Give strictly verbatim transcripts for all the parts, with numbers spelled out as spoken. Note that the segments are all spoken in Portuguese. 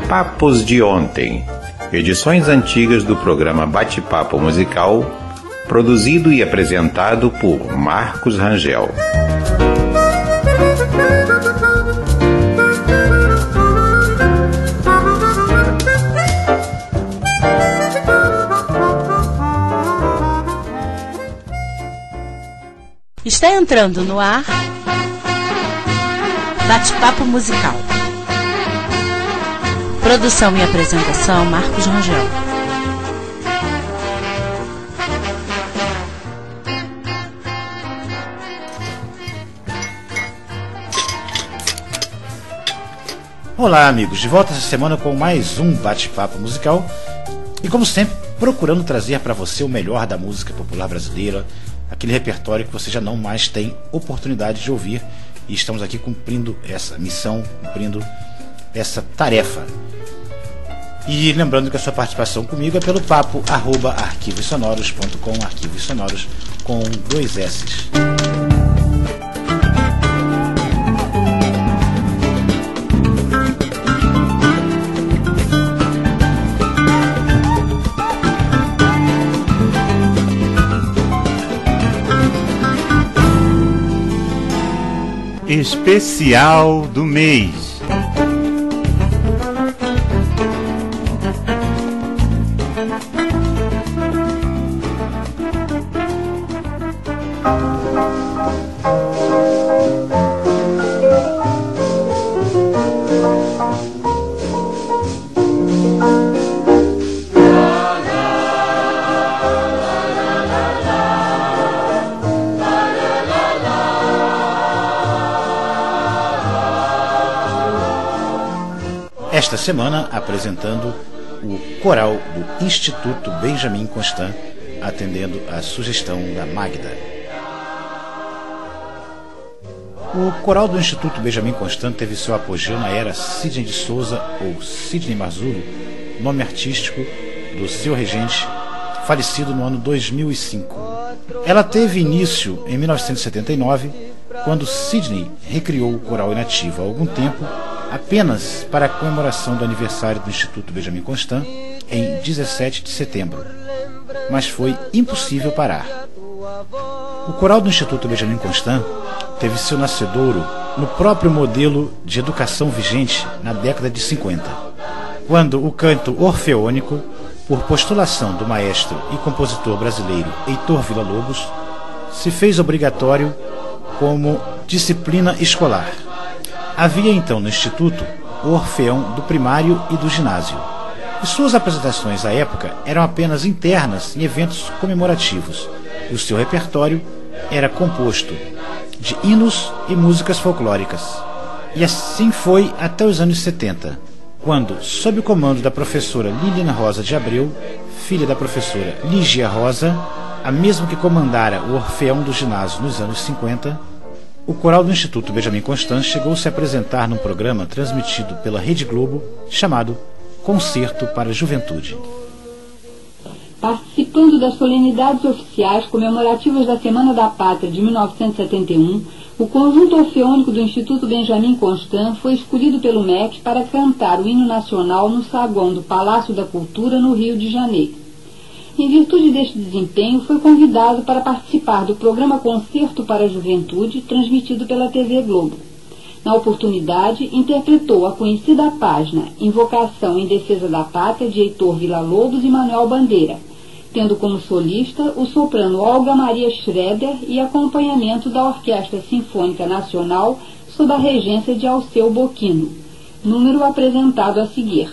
Papos de Ontem, edições antigas do programa Bate-Papo Musical, produzido e apresentado por Marcos Rangel. Está entrando no ar Bate-Papo Musical. Produção e apresentação Marcos Rangel. Olá, amigos, de volta essa semana com mais um Bate-Papo Musical e, como sempre, procurando trazer para você o melhor da música popular brasileira, aquele repertório que você já não mais tem oportunidade de ouvir, e estamos aqui cumprindo essa missão, cumprindo essa tarefa. E lembrando que a sua participação comigo é pelo papo arroba arquivos sonoros ponto com, arquivos sonoros com dois S's. Especial do mês. Esta semana apresentando o coral do Instituto Benjamin Constant, atendendo à sugestão da Magda. O coral do Instituto Benjamin Constant teve seu apogeu na era Sidney de Souza, ou Sidney Marzullo, nome artístico do seu regente, falecido no ano dois mil e cinco. Ela teve início em mil novecentos e setenta e nove, quando Sidney recriou o coral inativo há algum tempo, apenas para a comemoração do aniversário do Instituto Benjamin Constant em dezessete de setembro. Mas foi impossível parar. O coral do Instituto Benjamin Constant teve seu nascedouro no próprio modelo de educação vigente na década de cinquenta, quando o canto orfeônico, por postulação do maestro e compositor brasileiro Heitor Villa-Lobos, se fez obrigatório como disciplina escolar. Havia então no Instituto o orfeão do primário e do ginásio, e suas apresentações à época eram apenas internas em eventos comemorativos, e o seu repertório era composto de hinos e músicas folclóricas. E assim foi até os anos setenta, quando, sob o comando da professora Liliana Rosa de Abreu, filha da professora Lígia Rosa, a mesma que comandara o orfeão do ginásio nos anos cinquenta, o coral do Instituto Benjamin Constant chegou a se apresentar num programa transmitido pela Rede Globo chamado Concerto para a Juventude. Participando das solenidades oficiais comemorativas da Semana da Pátria de mil novecentos e setenta e um, o conjunto orfeônico do Instituto Benjamin Constant foi escolhido pelo M E C para cantar o hino nacional no saguão do Palácio da Cultura, no Rio de Janeiro. Em virtude deste desempenho, foi convidado para participar do programa Concerto para a Juventude, transmitido pela T V Globo. Na oportunidade, interpretou a conhecida página Invocação em Defesa da Pátria, de Heitor Villa-Lobos e Manuel Bandeira, tendo como solista o soprano Olga Maria Schroeder e acompanhamento da Orquestra Sinfônica Nacional sob a regência de Alceu Bocchino. Número apresentado a seguir.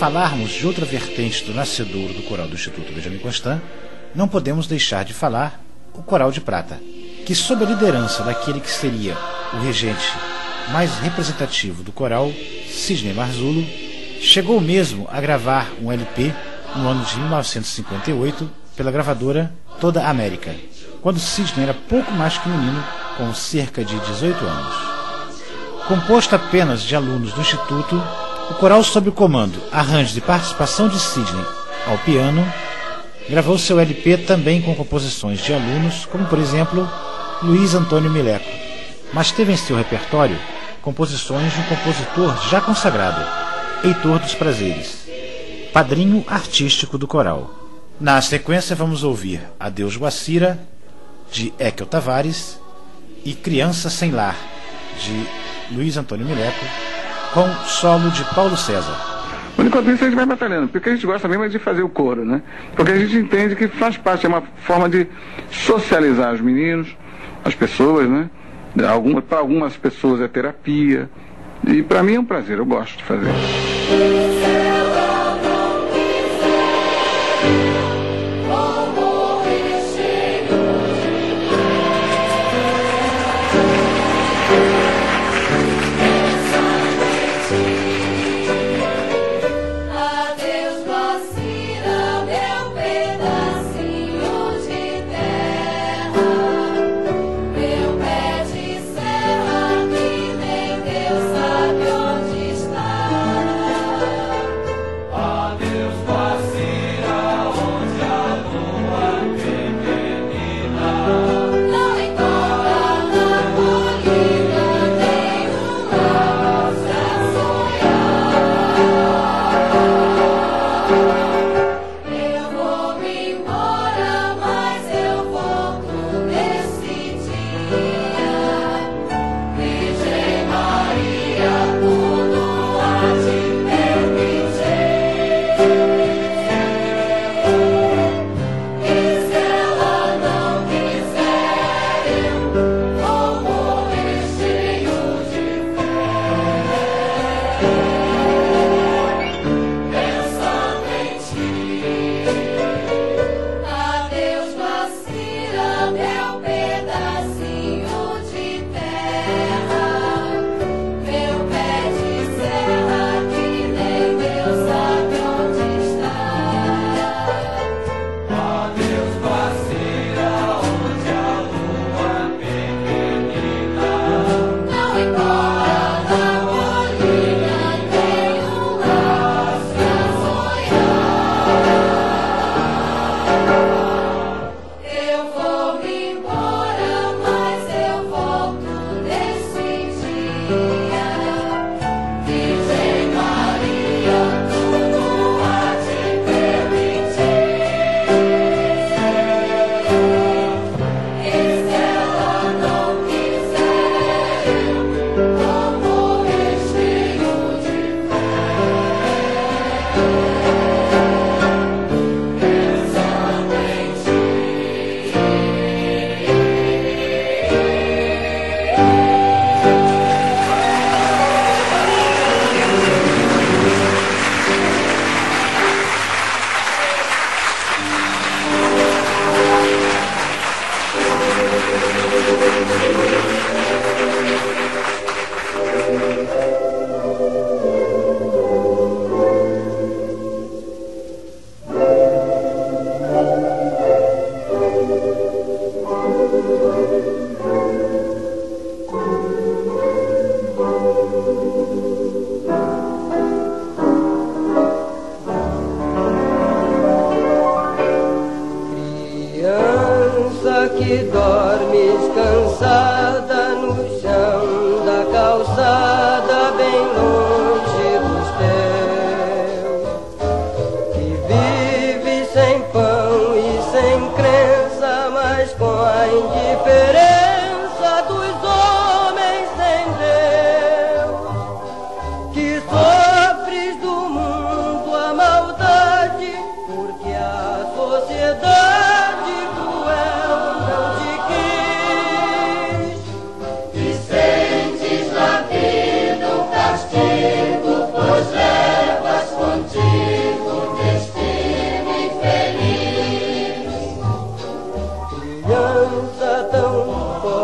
falarmos de outra vertente do nascedouro do coral do Instituto Benjamin Constant, não podemos deixar de falar o Coral de Prata, que sob a liderança daquele que seria o regente mais representativo do coral, Sidney Marzullo, chegou mesmo a gravar um L P no ano de mil novecentos e cinquenta e oito pela gravadora Toda América, quando Sidney era pouco mais que menino, com cerca de dezoito anos. Composto apenas de alunos do Instituto, o coral sob o comando, arranjos e participação de Sidney ao piano, gravou seu L P também com composições de alunos, como por exemplo Luiz Antônio Mileco, mas teve em seu repertório composições de um compositor já consagrado, Heitor dos Prazeres, padrinho artístico do coral. Na sequência vamos ouvir Adeus Guacira, de Ekel Tavares, e Criança Sem Lar, de Luiz Antônio Mileco, com solo de Paulo César. Enquanto isso a gente vai batalhando, porque a gente gosta mesmo de fazer o coro, né? Porque a gente entende que faz parte, é uma forma de socializar os meninos, as pessoas, né? Alguma, para algumas pessoas é terapia, e para mim é um prazer, eu gosto de fazer. Que dormes cansada no chão da calçada, bem longe dos teus, que vive sem pão e sem crença, mas com a indiferença dos homens sem Deus, que sofres do mundo a maldade, porque a sociedade cruel não te quis, e sem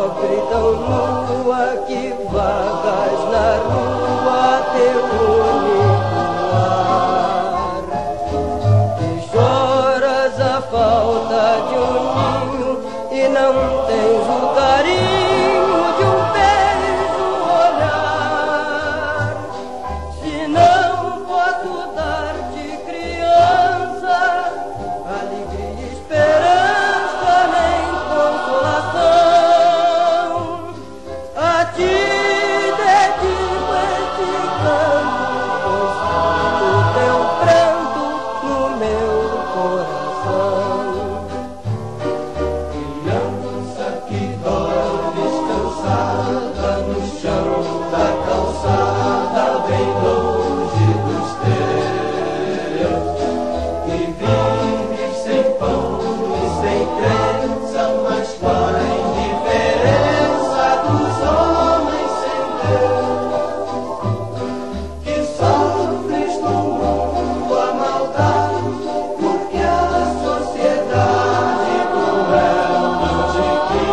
pobre, tão nua, que vagas na rua, teu único lar. E choras a falta de um ninho e não tens o carinho de um beijo olhar. Se não posso dar-te criança, alegria e esperança, nem consolação, a ti dedico este canto, pois sinto teu pranto no meu coração. Criança que dormes cansada no chão da calçada, bem longe dos teus, que vives sem pão e sem crença, mas com a indiferença dos homens sem Deus, que sofres no mundo a maldade, porque a sociedade cruel não te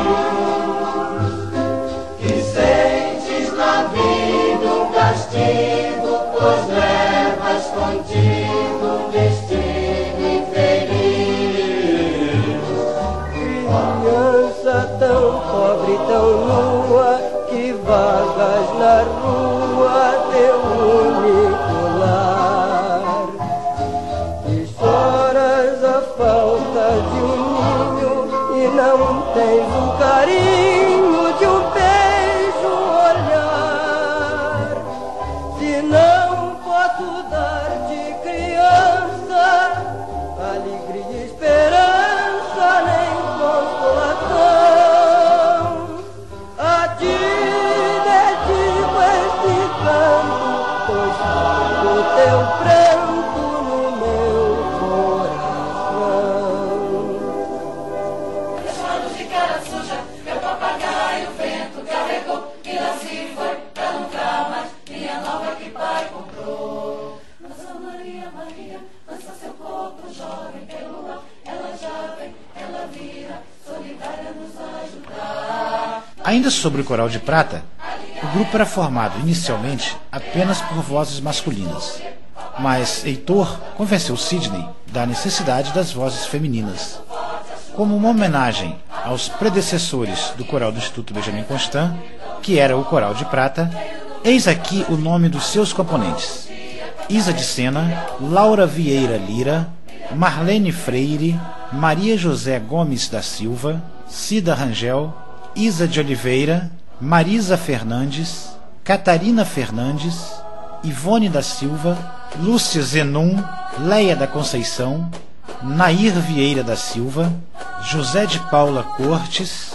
quis, que sentes na vida um castigo, pois levas contigo um destino infeliz. Criança tão pobre, tão nua, que vagas na rua, teu único lar. E choras a falta de um ninho e não tens o carinho de um beijo olhar. Se não posso dar-te criança, alegria e esperança, nem consolação, a ti dedico este canto, pois sinto o teu pranto no meu coração. Meus panos de cara suja, meu papagaio, o vento carregou, e lá se foi pra nunca mais, minha nova que pai comprou. Nossa Maria, Maria, lança seu corpo jovem pelo ar, ela já vem, ela vira, solidária nos ajudar. Ainda sobre o Coral de Prata, o grupo era formado inicialmente apenas por vozes masculinas, mas Heitor convenceu Sidney da necessidade das vozes femininas. Como uma homenagem aos predecessores do coral do Instituto Benjamin Constant, que era o Coral de Prata, eis aqui o nome dos seus componentes: Isa de Sena, Laura Vieira Lira, Marlene Freire, Maria José Gomes da Silva, Cida Rangel, Isa de Oliveira, Marisa Fernandes, Catarina Fernandes, Ivone da Silva, Lúcia Zenon, Leia da Conceição, Nair Vieira da Silva, José de Paula Cortes,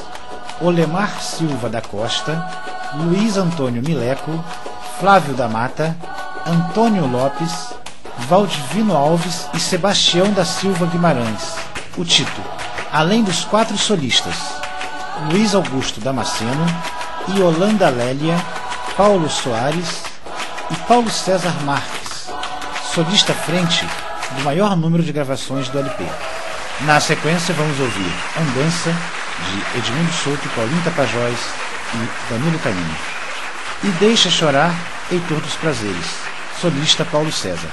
Olemar Silva da Costa, Luiz Antônio Mileco, Flávio da Mata, Antônio Lopes, Valdivino Alves e Sebastião da Silva Guimarães. O Tito, além dos quatro solistas, Luiz Augusto Damasceno, Yolanda Lélia, Paulo Soares e Paulo César Marques, solista à frente do maior número de gravações do L P. Na sequência vamos ouvir Andança, de Edmundo Souto, Paulinho Tapajós e Danilo Canini. E Deixa Chorar, Heitor dos Prazeres, solista Paulo César.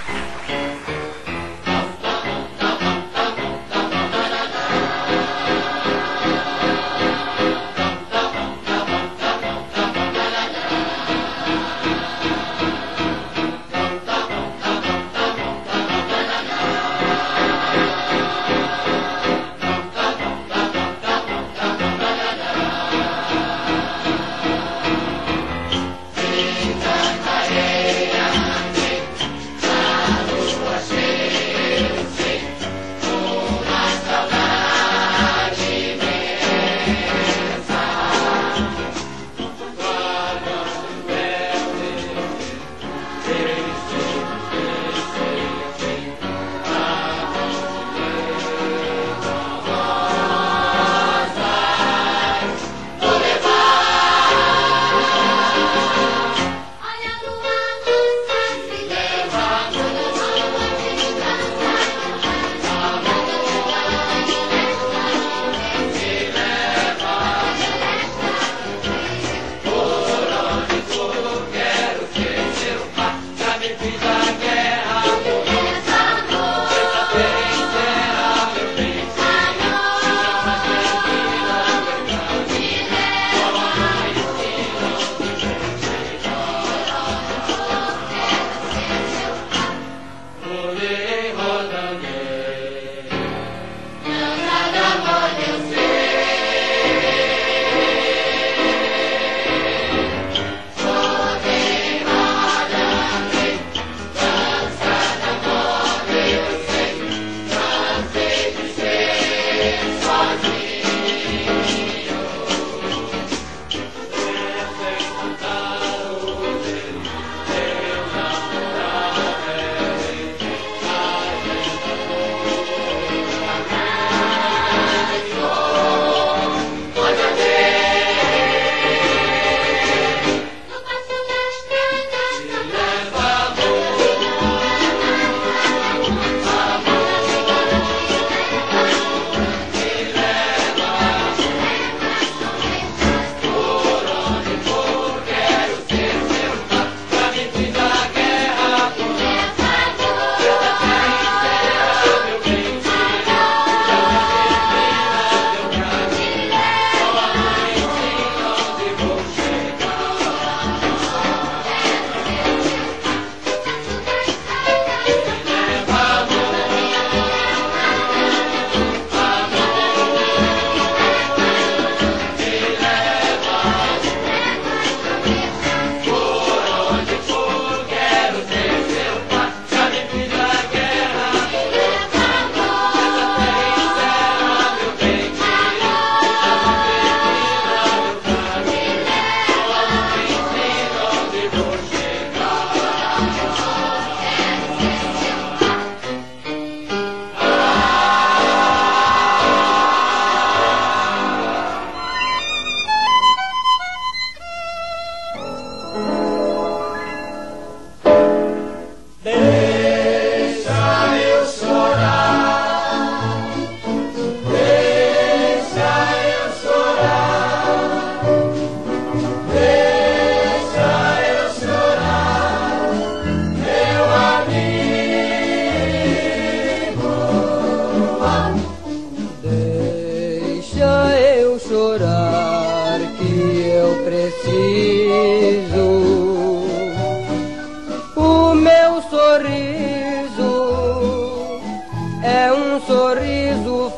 Vida na areia, preciso. O meu sorriso é um sorriso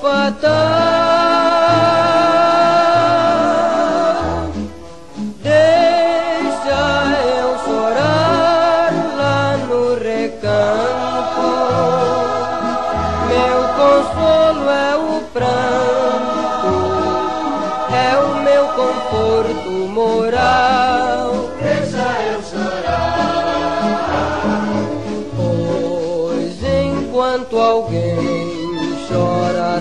fatal. Deixa eu chorar lá no recanto. Meu consolo é o pranto, é o meu conforto moral. Deixa eu chorar, pois enquanto alguém chora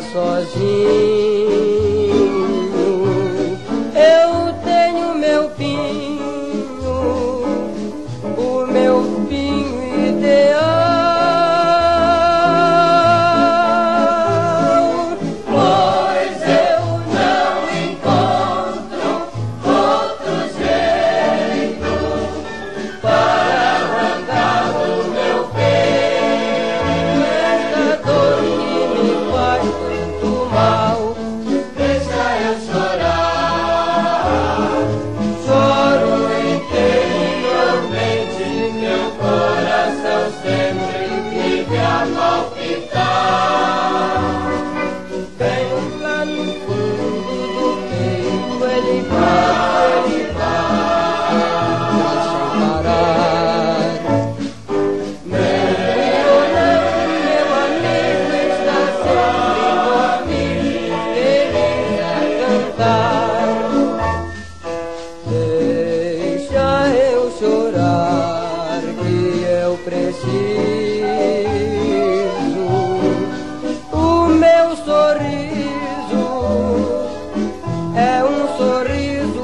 sozinho, eu tenho meu pinho, o meu pinho ideal. pois eu não encontro outro jeito para arrancar do meu peito Esta dor que me faz tanto mal. deixa eu chorar. Choro Interiormente meu coração sempre vive a palpitar. bem lá no fundo do peito, ele vai, ele vai, deixa parar. Meu violão, meu amigo, está sempre dormindo, feliz a cantar. Deixa eu chorar, que eu preciso. O meu sorriso é um sorriso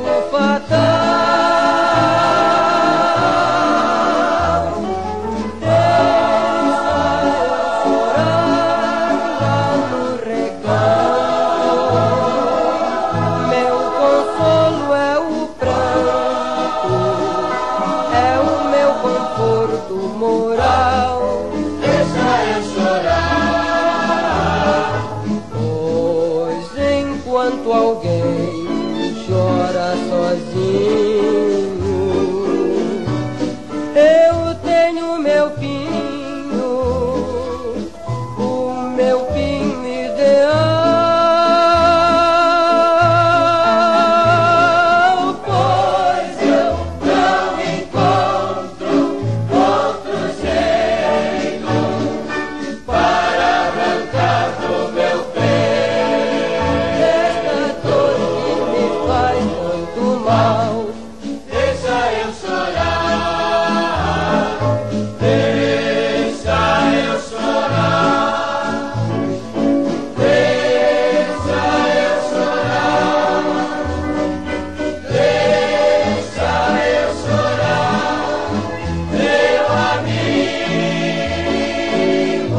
fatal. Deixa eu chorar lá no recanto. Meu consolo é o pranto, é o meu conforto moral. Deixa eu chorar, Pois enquanto alguém chora sozinho, eu tenho meu pinho, o meu pinho ideal. pois eu não encontro outro jeito para arrancar do meu peito Esta dor que me faz tanto mal. deixa eu chorar, deixa eu chorar, deixa eu chorar, deixa eu chorar, meu amigo.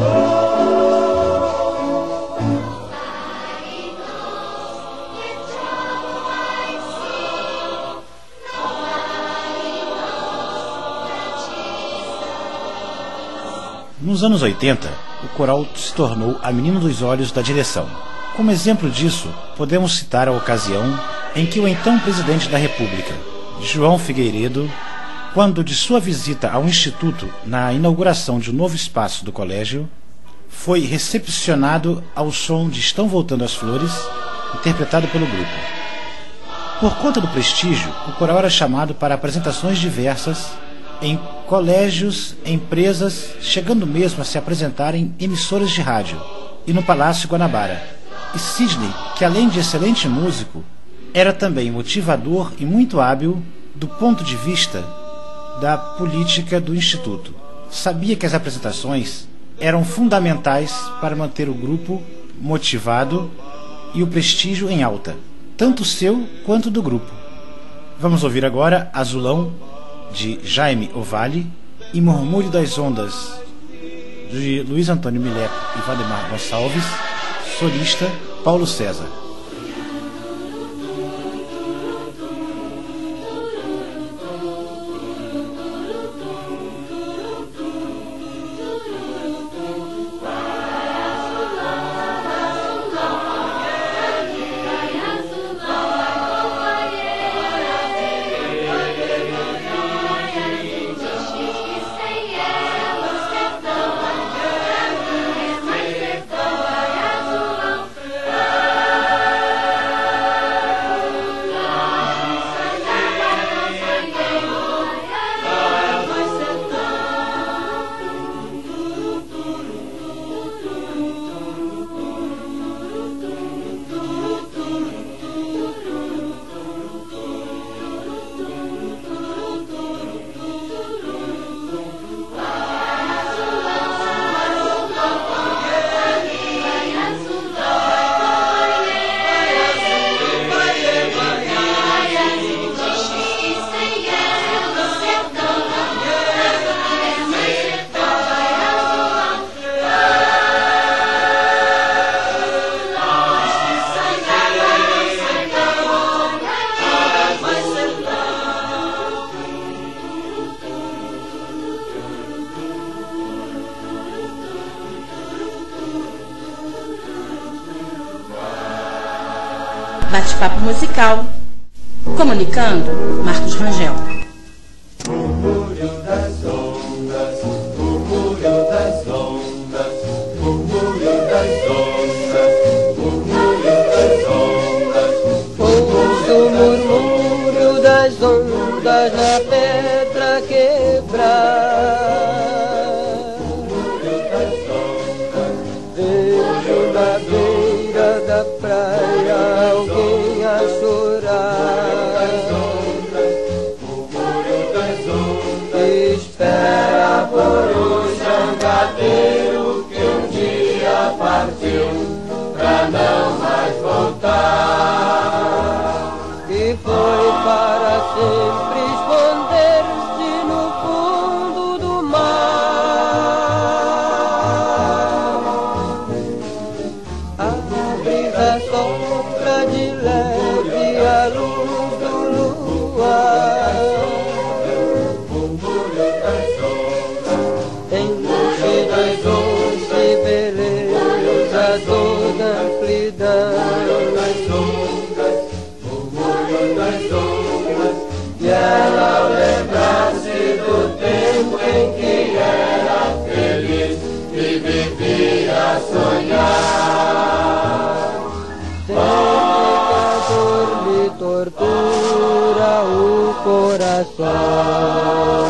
Nos anos oitenta, o coral se tornou a menina dos olhos da direção. Como exemplo disso, podemos citar a ocasião em que o então presidente da República, João Figueiredo, quando de sua visita ao Instituto na inauguração de um novo espaço do colégio, foi recepcionado ao som de Estão Voltando as Flores, interpretado pelo grupo. Por conta do prestígio, o coral era chamado para apresentações diversas em colégios, empresas, chegando mesmo a se apresentar em emissoras de rádio e no Palácio Guanabara. E Sidney, que além de excelente músico, era também motivador e muito hábil do ponto de vista da política do Instituto. Sabia que as apresentações eram fundamentais para manter o grupo motivado e o prestígio em alta, tanto seu quanto do grupo. Vamos ouvir agora Azulão, de Jaime Ovalle, e Murmúrio das Ondas, de Luiz Antônio Mileto e Valdemar Gonçalves, solista Paulo César. Vai azulão, vai companheiro, Bate-Papo Musical. Comunicando, Marcos Rangel. Murmúrio das ondas, murmúrio das ondas, murmúrio das ondas, murmúrio das ondas. Ouço o murmúrio das ondas na pedra quebrada. Murmúrio das ondas. Vejo na beira da praia alguém a chorar. Espera por um jangadeiro que um dia partiu pra não mais voltar. E foi para sempre esconder-se no fundo do mar. A brisa sopra de leve a luz do luar. Toda amplidão das ondas, murmúrio das ondas, e ela ao lembrar-se do tempo em que era feliz e vivia a sonhar. Sempre que a dor me tortura o coração.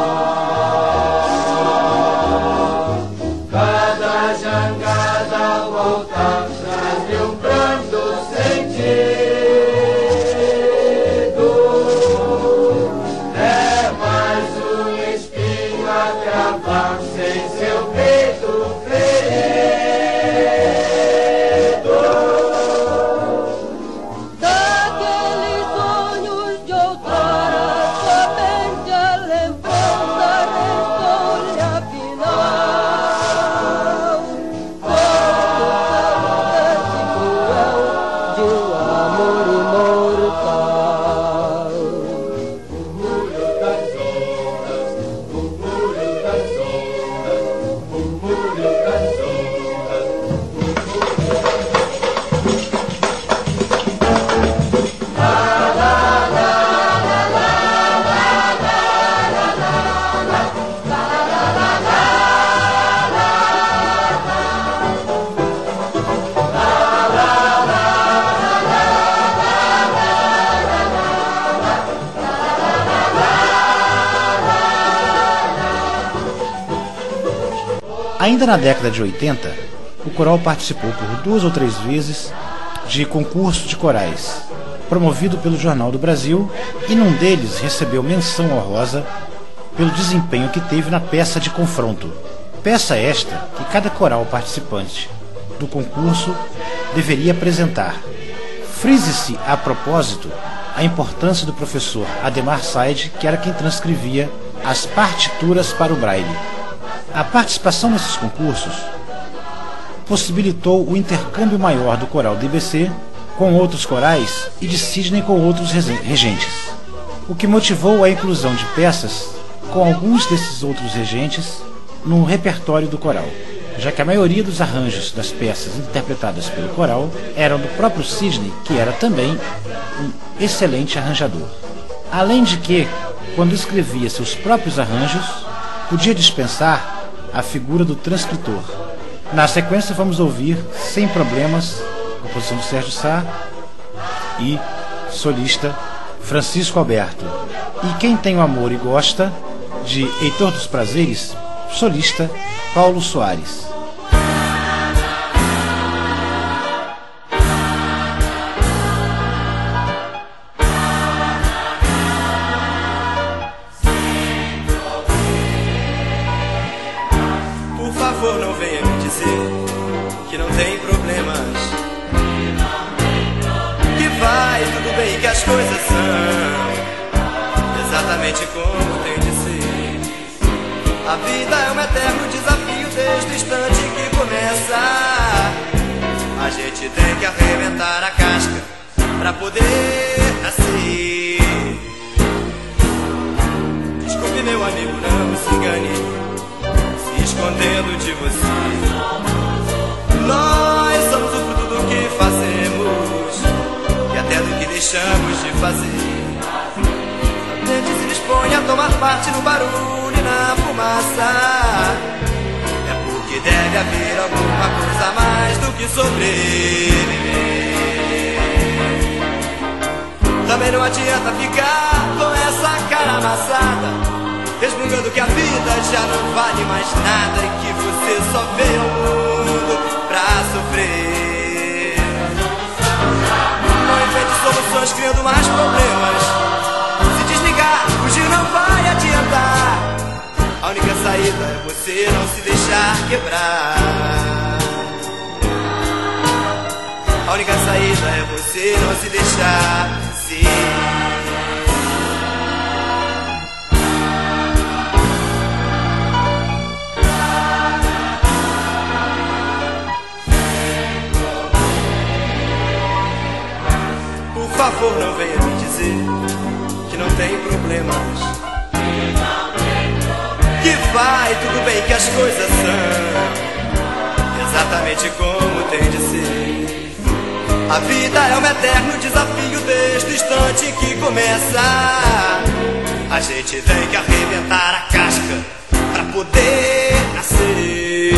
Ainda na década de oitenta, o coral participou por duas ou três vezes de concurso de corais, promovido pelo Jornal do Brasil, e num deles recebeu menção honrosa pelo desempenho que teve na peça de confronto. Peça esta que cada coral participante do concurso deveria apresentar. Frise-se a propósito a importância do professor Ademar Said, que era quem transcrevia as partituras para o braille. A participação nesses concursos possibilitou o intercâmbio maior do coral do I B C com outros corais e de Sidney com outros regentes, o que motivou a inclusão de peças com alguns desses outros regentes no repertório do coral, já que a maioria dos arranjos das peças interpretadas pelo coral eram do próprio Sidney, que era também um excelente arranjador. Além de que, quando escrevia seus próprios arranjos, podia dispensar a figura do transcritor. Na sequência vamos ouvir Sem Problemas, composição do Sérgio Sá, e solista Francisco Alberto. E Quem Tem o Amor e Gosta, de Heitor dos Prazeres, solista Paulo Soares. Como tem de ser. A vida é um eterno desafio desde o instante que começa. A gente tem que arrebentar a casca pra poder nascer. Desculpe, meu amigo, não se engane, se escondendo de você. Nós somos o fruto do que fazemos, e é gente se dispõe a tomar parte no barulho e na fumaça, é porque deve haver alguma coisa a mais do que sobreviver. Também não adianta ficar com essa cara amassada, resmungando que a vida já não vale mais nada e que você só veio ao mundo pra sofrer. Não invente soluções criando mais problemas. Se desligar, fugir não vai adiantar. A única saída é você não se deixar quebrar. A única saída é você não se deixar se Por favor, não venha me dizer que não tem problemas, que vai tudo bem, que as coisas são exatamente como tem de ser. A vida é um eterno desafio desde o instante que começa. A gente tem que arrebentar a casca pra poder nascer.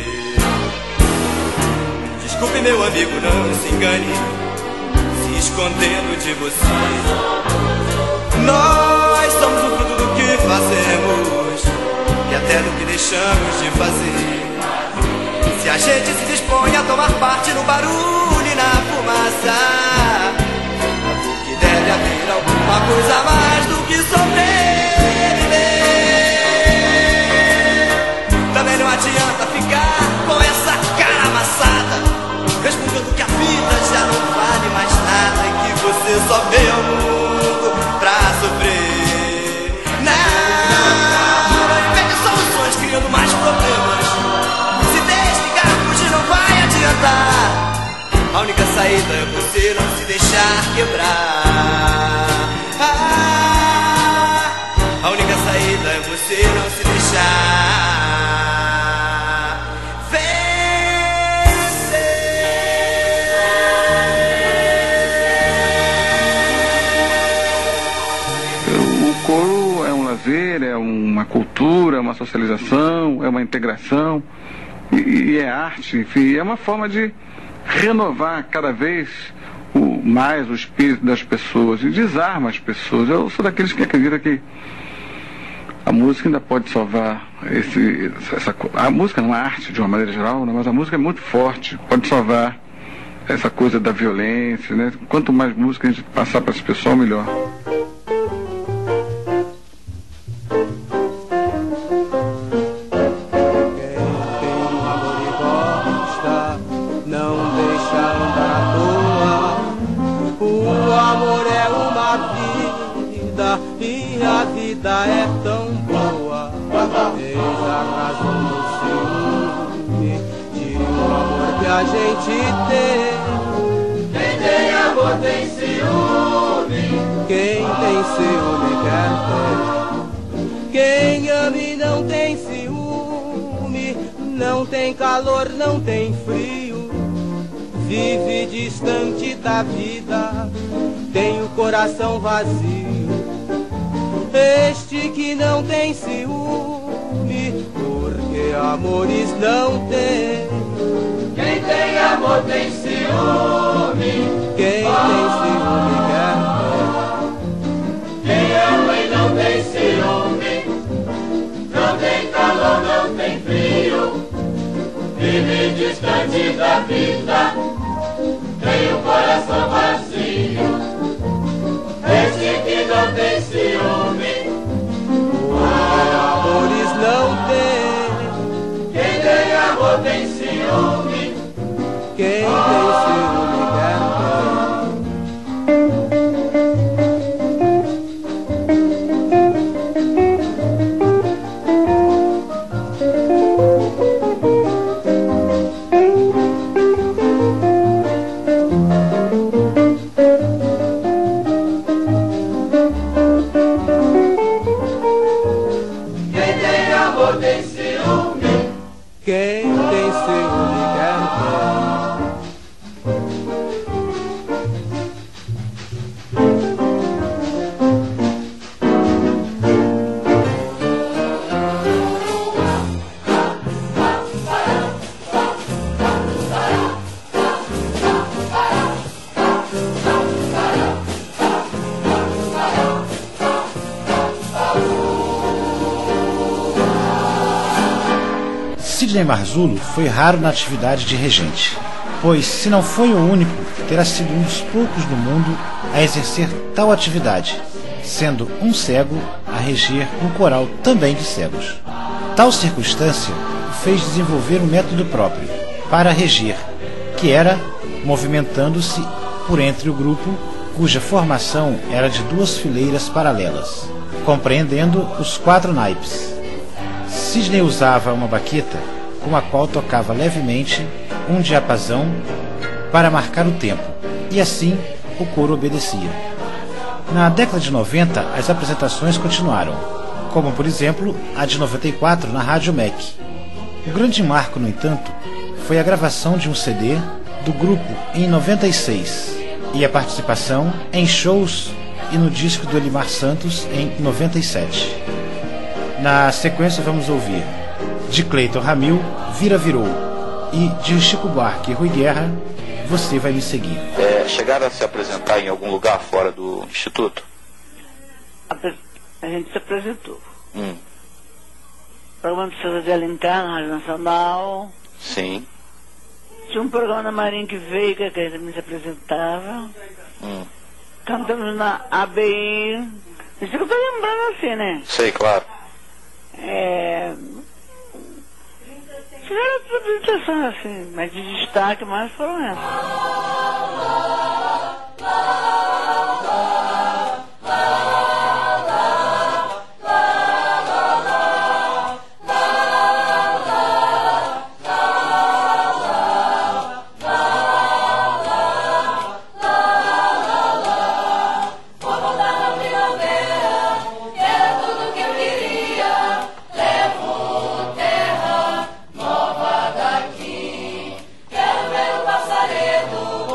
Desculpe, meu amigo, não se engane se escondendo de você. Nós somos o fruto do que fazemos e até do que deixamos de fazer. Se a gente se dispõe a tomar parte no barulho e na fumaça, porque deve haver alguma coisa a mais do que sobreviver. Também não adianta ficar com essa cara amassada, resmungando que a vida já não vale mais nada e que você só veio ao mundo pra sofrer. Não, não invente soluções criando mais problemas. A única saída é você não se deixar quebrar. Ah, a única saída é você não se deixar vencer. O coro é um lazer, é uma cultura, é uma socialização, é uma integração e, e é arte, enfim, é uma forma de renovar cada vez o, mais o espírito das pessoas e desarma as pessoas. Eu sou daqueles que acreditam que a música ainda pode salvar esse, essa, a música não é arte de uma maneira geral, né, mas a música é muito forte, pode salvar essa coisa da violência, né? Quanto mais música a gente passar para esse pessoal, melhor. É tão boa, eis a razão do ciúme, de um amor que a gente tem. Quem tem amor tem ciúme, quem tem ciúme quer ter. Quem ama e não tem ciúme, não tem calor, não tem frio, vive distante da vida, tem o coração vazio. Este que não tem ciúme, porque amores não tem. Quem tem amor tem ciúme, quem tem ciúme quer ter. Quem ama e não tem ciúme, não tem calor, não tem frio, vive distante da vida, tem o coração vazio. Este que não tem ciúme, porque amores não tem. Quem tem amor tem ciúme, quem tem ciúme quer ter. Sidney Marzullo foi raro na atividade de regente, pois, se não foi o único, terá sido um dos poucos no mundo a exercer tal atividade, sendo um cego a reger um coral também de cegos. Tal circunstância o fez desenvolver um método próprio para reger, que era movimentando-se por entre o grupo, cuja formação era de duas fileiras paralelas, compreendendo os quatro naipes. Sidney usava uma baqueta com a qual tocava levemente um diapasão para marcar o tempo, e assim o coro obedecia. Na década de noventa, as apresentações continuaram, como por exemplo a de noventa e quatro na Rádio M E C. O grande marco, no entanto, foi a gravação de um C D do grupo em noventa e seis e a participação em shows e no disco do Elimar Santos em noventa e sete. Na sequência vamos ouvir de Cleiton Ramil, Vira Virou, e de Chico Buarque e Rui Guerra, Você Vai Me Seguir. É, chegaram a se apresentar em algum lugar fora do Instituto? A, a gente se apresentou. Hum. Programa de César de Alencar, na Rádio Nacional. Sim. Tinha um programa na Marinha Veiga, que a gente se apresentava. Hum. Cantamos na A B I. Isso que eu tô lembrando assim, né? Sei, claro. É... Fizeram apresentações assim, mas de destaque mais foram essas. Quero ver o passaredo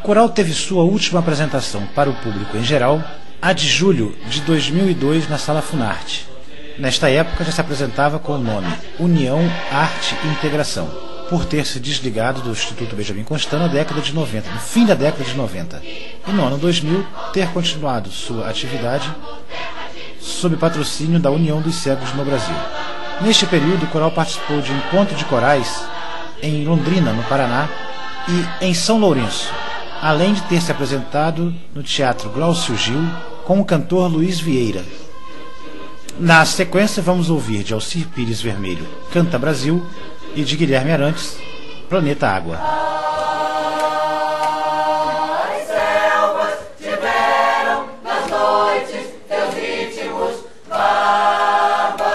coral teve sua última apresentação para o público em geral a de julho de dois mil e dois na Sala Funarte. Nesta época já se apresentava com o nome União, Arte e Integração, por ter se desligado do Instituto Benjamin Constant na década de noventa, no fim da década de noventa, e no ano dois mil ter continuado sua atividade sob patrocínio da União dos Cegos no Brasil. Neste período, o coral participou de encontro de corais em Londrina, no Paraná, e em São Lourenço, além de ter se apresentado no Teatro Glaucio Gil com o cantor Luiz Vieira. Na sequência, vamos ouvir de Alcir Pires Vermelho, Canta Brasil, e de Guilherme Arantes, Planeta Água. As selvas tiveram nas noites seus ritmos bárbaros.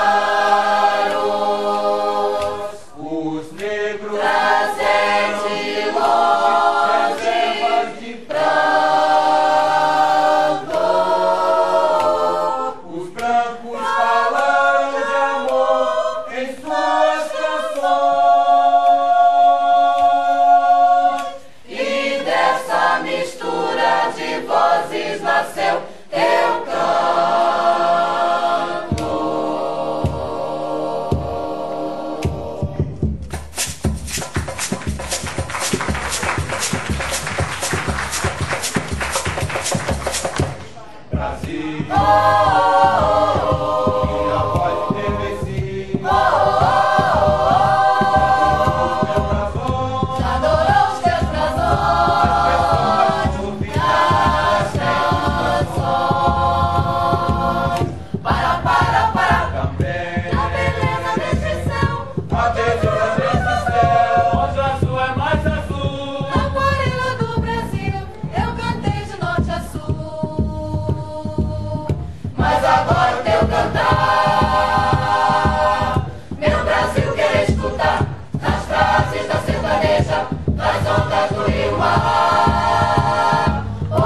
Os negros trazem de longe de pranto. Os brancos falaram de amor em suas canções. E dessa mistura de vozes nasceu teu canto. Brasil, oh, oh, oh, minha voz envelheci. Oh, oh, oh, adorou os teus brasões, as canções. Para, para, para, também a beleza deste céu, a beleza deste céu, onde azul é mais azul. Na morena do Brasil, eu cantei de norte a sul. Mas agora o teu cantar, meu Brasil quer escutar, nas frases da sertaneja, nas ondas do rio mar.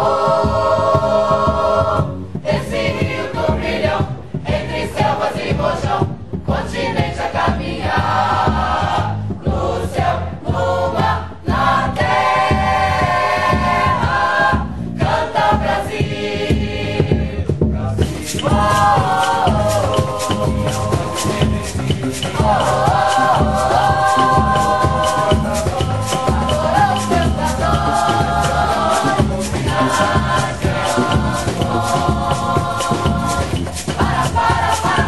Oh, esse rio turbilhão, entre selvas e rojão, continente a caminhar, no céu, no mar, na terra, canta Brasil. Oh, oh, oh, minha voz envelheci. Oh, oh, oh, adorou os teus brasões, as canções. Para, para, para,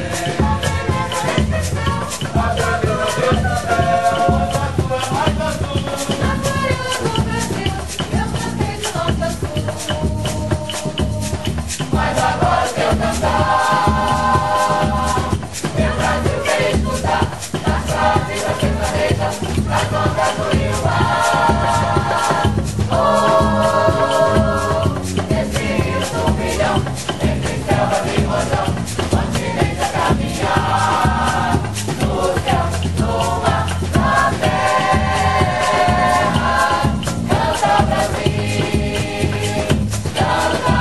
a beleza deste céu, onde azul é mais azul. Na morena do Brasil, eu cantei de norte a sul. Mas agora o teu cantar, meu Brasil quer escutar, nas frases da sertaneja, nas ondas do rio mar. Oh, esse rio turbilhão, entre selvas e rojão, continente a caminhar, no céu, no mar, na terra, canta Brasil, canta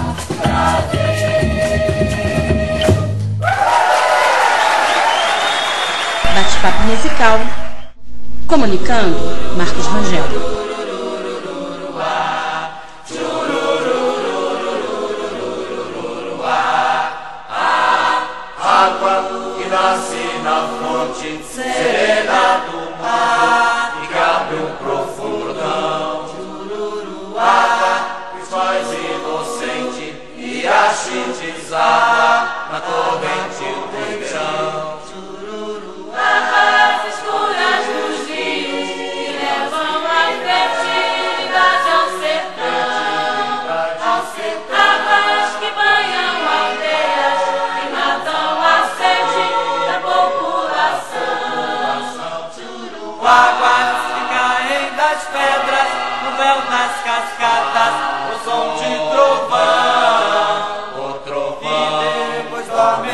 Brasil. Bate-papo musical. Comunicando, Marcos Rangel. Água que nasce na fonte serena do mar e que abre um profundão. Água que faz inocente e ache desaba na corrente do chão. As escuras dos rios que levam a fertilidade ao sertão, ao sertão. Águas que banham aldeias e matam a sede da população. Águas que caem das pedras no véu das cascatas, o som de trovão, o trovão. E depois dorme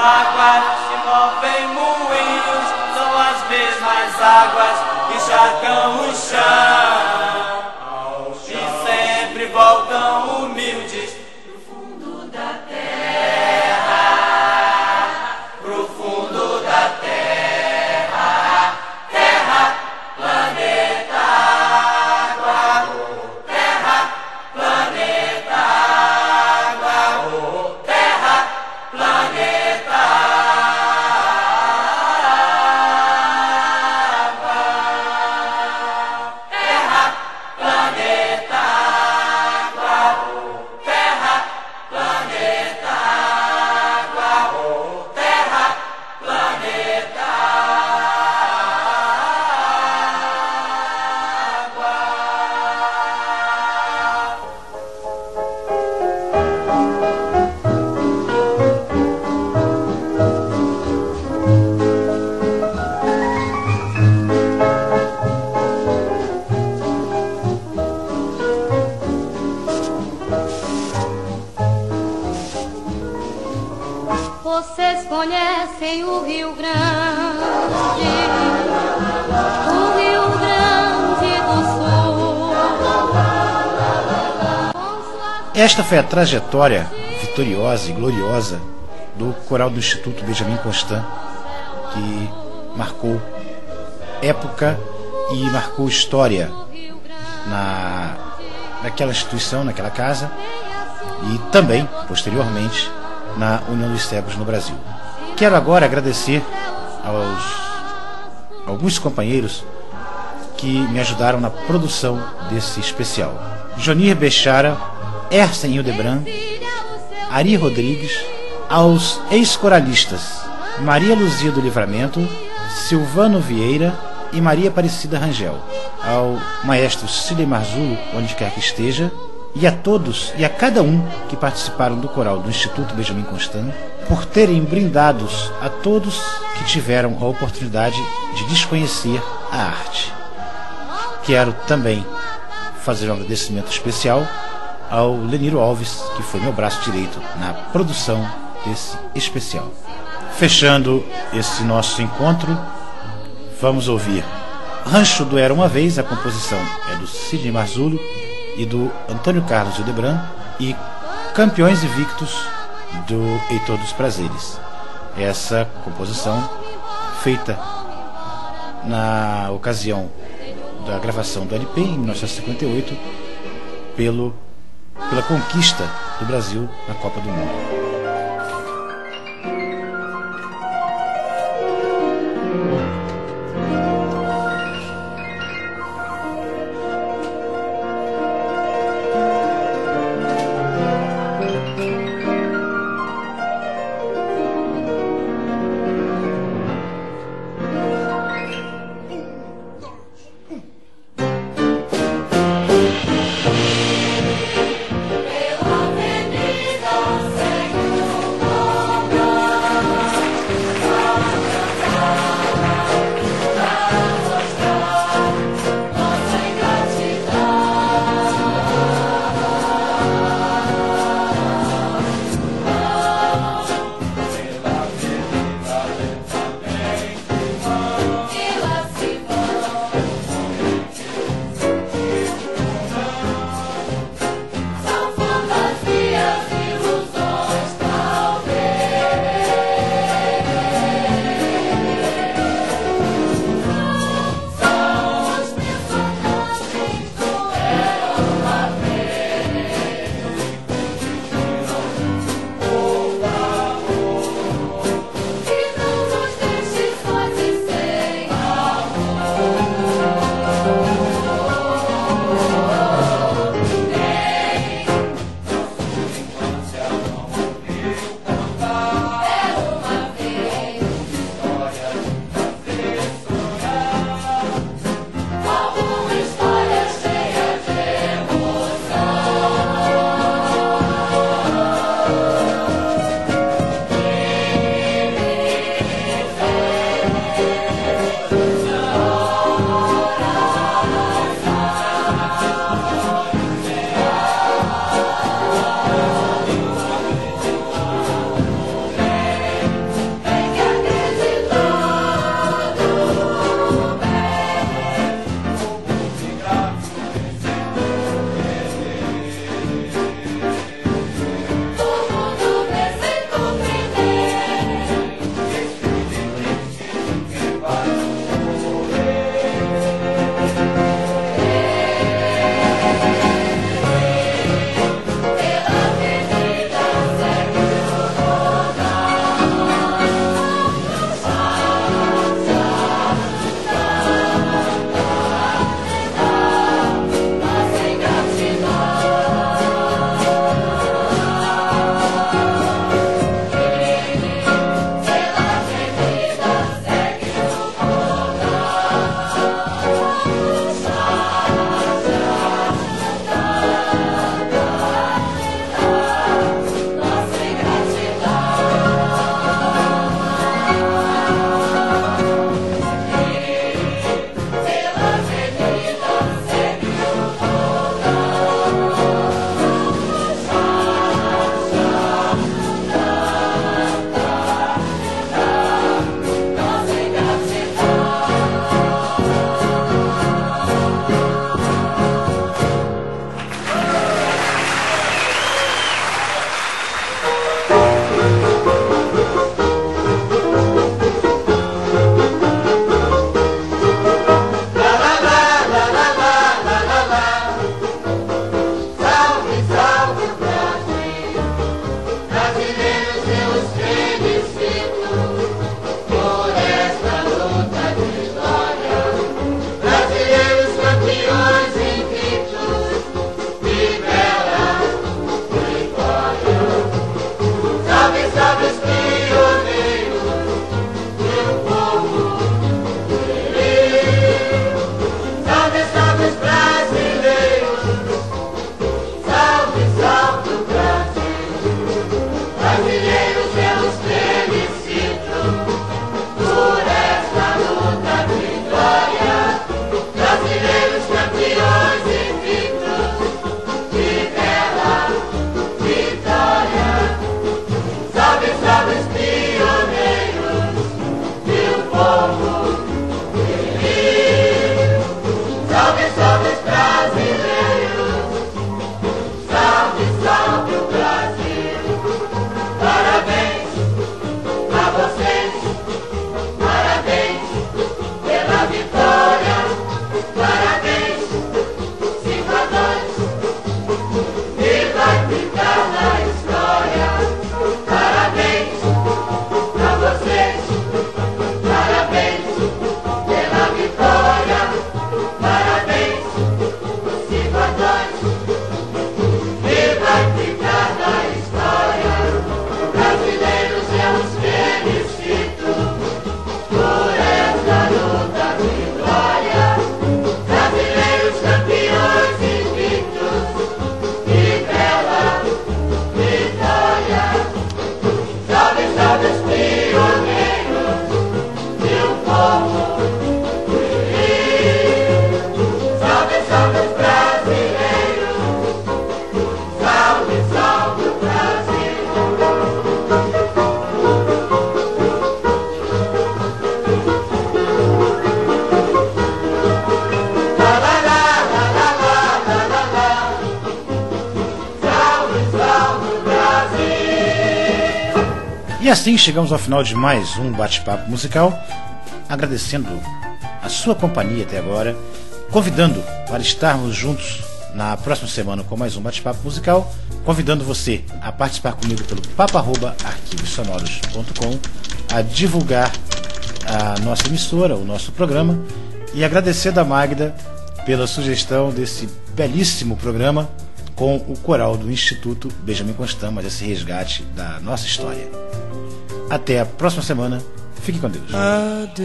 mágoas se movem moinhos, são as mesmas águas que encharcam o chão e sempre voltam humildes pro fundo da terra, pro fundo da terra, terra, planeta, água, terra, planeta, água, terra, planeta, água, terra, planeta, água, terra, planeta, água, terra, planeta, Vocês conhecem o Rio Grande, o Rio Grande do Sul. Esta foi a trajetória vitoriosa e gloriosa do coral do Instituto Benjamin Constant, que marcou época e marcou história na, naquela instituição, naquela casa, e também, posteriormente, na União dos Cegos no Brasil. Quero agora agradecer aos alguns companheiros que me ajudaram na produção desse especial: Jonir Bechara, Ersen Hildebrand, Ari Rodrigues, aos ex-coralistas Maria Luzia do Livramento, Silvano Vieira e Maria Aparecida Rangel, ao maestro Sidney Marzullo, onde quer que esteja, e a todos e a cada um que participaram do coral do Instituto Benjamin Constant, por terem brindados a todos que tiveram a oportunidade de desconhecer a arte. Quero também fazer um agradecimento especial ao Leniro Alves, que foi meu braço direito na produção desse especial. Fechando esse nosso encontro, vamos ouvir Rancho do Era Uma Vez. A composição é do Sidney Marzullo e do Antônio Carlos Hildebrand, e Campeões Invictos do Heitor dos Prazeres. Essa composição feita na ocasião da gravação do L P em mil novecentos e cinquenta e oito pelo, pela conquista do Brasil na Copa do Mundo. Pela avenida sem assim chegamos ao final de mais um bate-papo musical, agradecendo a sua companhia até agora, convidando para estarmos juntos na próxima semana com mais um bate-papo musical, convidando você a participar comigo pelo papo arroba arquivos sonoros ponto com, a divulgar a nossa emissora, o nosso programa, e agradecer a Magda pela sugestão desse belíssimo programa com o coral do Instituto Benjamin Constant, mas esse resgate da nossa história. Até a próxima semana. Fique com Deus. Adeus.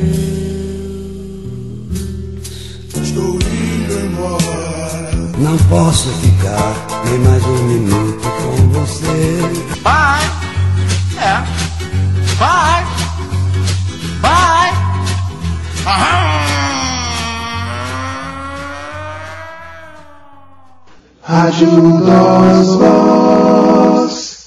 Estou indo embora. Não posso ficar nem mais um minuto com você. Bye. É. Bye. Bye. Aham. Rádio Dosva.